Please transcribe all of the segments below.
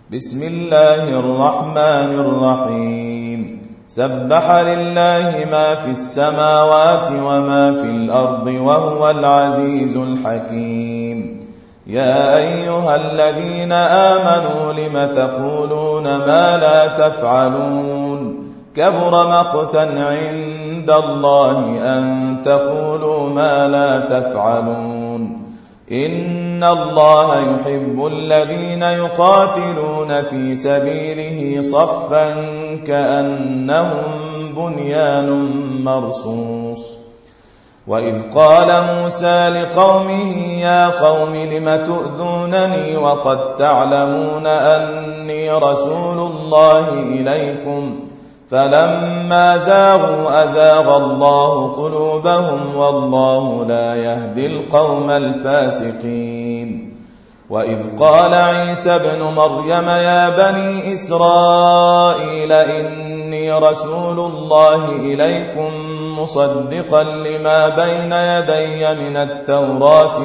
بسم الله الرحمن الرحيم سبح لله ما في السماوات وما في الأرض وهو العزيز الحكيم يا أيها الذين آمنوا لم تقولون ما لا تفعلون كبر مقتا عند الله أن تقولوا ما لا تفعلون إن الله يحب الذين يقاتلون في سبيله صفا كأنهم بنيان مرصوص وإذ قال موسى لقومه يا قوم لم تؤذونني وقد تعلمون أني رسول الله إليكم فلما زاغوا أزاغ الله قلوبهم والله لا يهدي القوم الفاسقين وإذ قال عيسى ابن مريم يا بني إسرائيل إني رسول الله إليكم مصدقا لما بين يدي من التوراة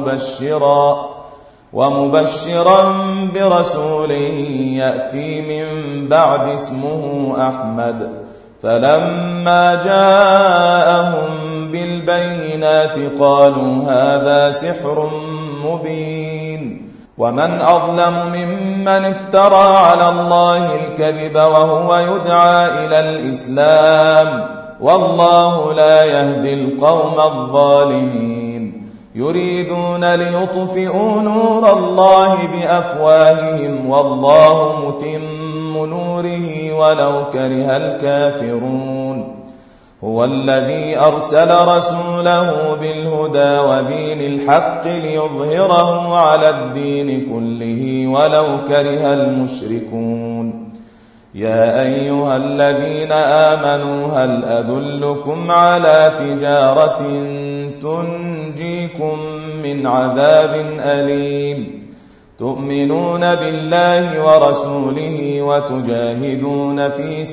ومبشرا برسول يأتي من بعد اسمه أحمد فلما جاءهم بالبينات قالوا هذا سحر مبين ومن أظلم ممن افترى على الله الكذب وهو يدعى إلى الإسلام والله لا يهدي القوم الظالمين يريدون ليطفئوا نور الله بأفواههم والله متم نوره ولو كره الكافرون هو الذي أرسل رسوله بالهدى ودين الحق ليظهره على الدين كله ولو كره المشركون يا أيها الذين آمنوا هل أدلكم على تجارة تنجيكم من عذاب أليم تؤمنون بالله ورسوله وتجاهدون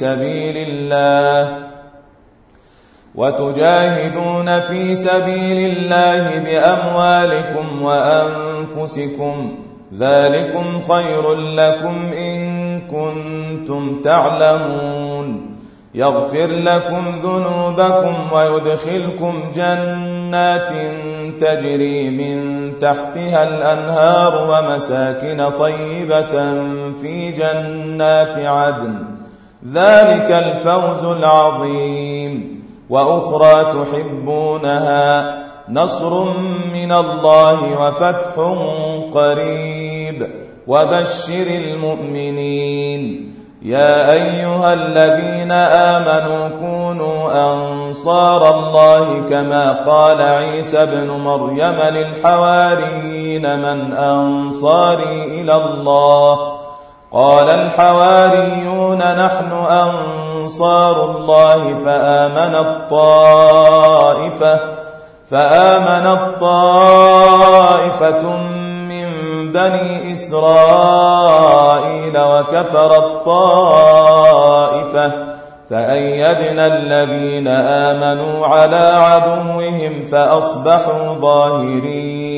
في سبيل الله بأموالكم وأنفسكم ذلكم خير لكم إن كنتم تعلمون يغفر لكم ذنوبكم ويدخلكم جنات تجري من تحتها الأنهار ومساكن طيبة في جنات عدن ذلك الفوز العظيم وأخرى تحبونها نصر من الله وفتح قريب وبشر المؤمنين يا أيها الذين آمنوا كونوا أنصار الله كما قال عيسى ابن مريم للحواريين من أنصاري إلى الله قال الحواريون نحن أنصار الله فآمنت طائفة من بني إسرائيل وكفرت طائفة فأيدنا الذين آمنوا على عدوهم فأصبحوا ظاهرين